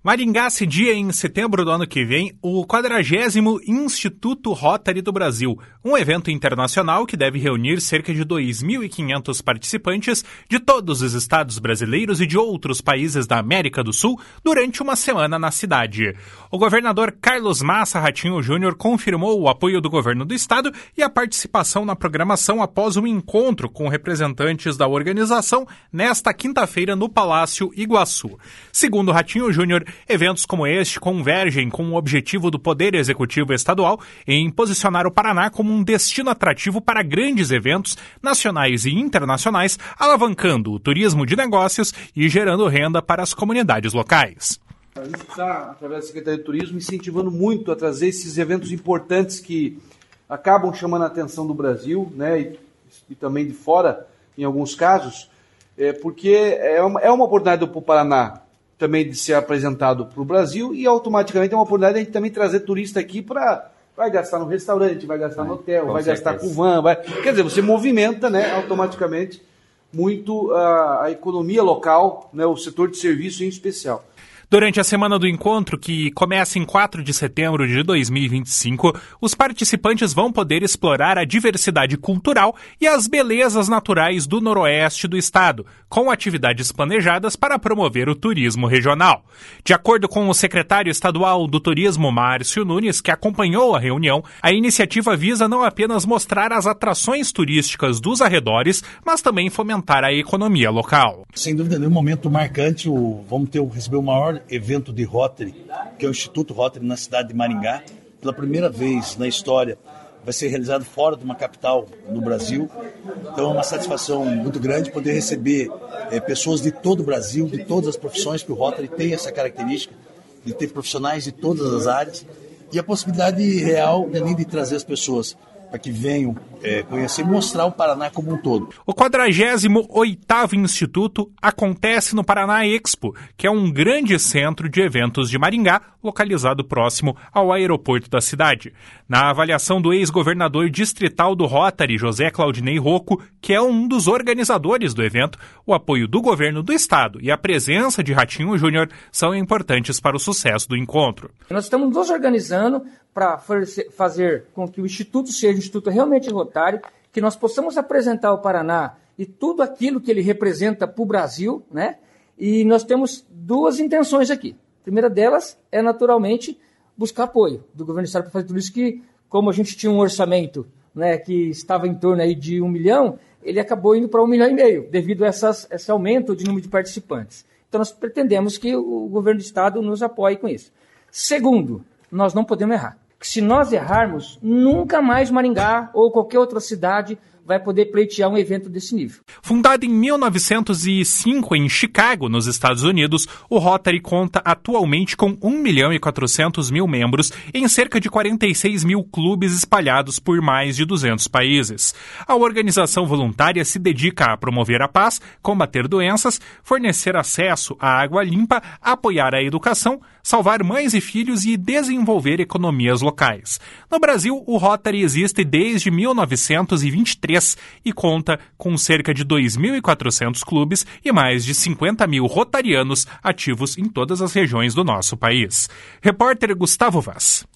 Maringá cedia em setembro do ano que vem o 40º Instituto Rotary do Brasil, um evento internacional que deve reunir cerca de 2.500 participantes de todos os estados brasileiros e de outros países da América do Sul durante uma semana na cidade. O governador Carlos Massa Ratinho Júnior confirmou o apoio do governo do estado e a participação na programação após um encontro com representantes da organização nesta quinta-feira no Palácio Iguaçu. Segundo Ratinho Júnior, eventos como este convergem com o objetivo do Poder Executivo Estadual em posicionar o Paraná como um destino atrativo para grandes eventos nacionais e internacionais, alavancando o turismo de negócios e gerando renda para as comunidades locais. A gente está, através da Secretaria de Turismo, incentivando muito a trazer esses eventos importantes que acabam chamando a atenção do Brasil, né, e também de fora, em alguns casos, porque é uma oportunidade para o Paraná também de ser apresentado para o Brasil e automaticamente é uma oportunidade de a gente também trazer turista aqui para... Vai gastar no restaurante, vai gastar no hotel, vai gastar com van, quer dizer, você movimenta, né, automaticamente muito a economia local, né, o setor de serviço em especial. Durante a Semana do Encontro, que começa em 4 de setembro de 2025, os participantes vão poder explorar a diversidade cultural e as belezas naturais do noroeste do estado, com atividades planejadas para promover o turismo regional. De acordo com o secretário estadual do Turismo, Márcio Nunes, que acompanhou a reunião, a iniciativa visa não apenas mostrar as atrações turísticas dos arredores, mas também fomentar a economia local. Sem dúvida, num momento marcante, vamos receber o maior evento de Rotary, que é o Instituto Rotary na cidade de Maringá. Pela primeira vez na história vai ser realizado fora de uma capital no Brasil. Então é uma satisfação muito grande poder receber pessoas de todo o Brasil, de todas as profissões, que o Rotary tem essa característica de ter profissionais de todas as áreas, e a possibilidade real, além de trazer as pessoas para que venham conhecer e mostrar o Paraná como um todo. O 48º Instituto acontece no Paraná Expo, que é um grande centro de eventos de Maringá, localizado próximo ao aeroporto da cidade. Na avaliação do ex-governador distrital do Rotary, José Claudinei Rocco, que é um dos organizadores do evento, o apoio do governo do estado e a presença de Ratinho Júnior são importantes para o sucesso do encontro. Nós estamos nos organizando para fazer com que o Instituto seja um Instituto realmente rotário, que nós possamos apresentar ao Paraná e tudo aquilo que ele representa para o Brasil, né? E nós temos duas intenções aqui. A primeira delas é, naturalmente, buscar apoio do governo do estado para fazer tudo isso, que, como a gente tinha um orçamento, né, que estava em torno aí de 1 milhão, ele acabou indo para 1,5 milhão, devido a esse aumento de número de participantes. Então, nós pretendemos que o governo do estado nos apoie com isso. Segundo, nós não podemos errar. Se nós errarmos, nunca mais Maringá ou qualquer outra cidade vai poder pleitear um evento desse nível. Fundado em 1905 em Chicago, nos Estados Unidos, o Rotary conta atualmente com 1.400.000 membros em cerca de 46 mil clubes espalhados por mais de 200 países. A organização voluntária se dedica a promover a paz, combater doenças, fornecer acesso à água limpa, apoiar a educação, salvar mães e filhos e desenvolver economias locais. No Brasil, o Rotary existe desde 1923 e conta com cerca de 2.400 clubes e mais de 50 mil rotarianos ativos em todas as regiões do nosso país. Repórter Gustavo Vaz.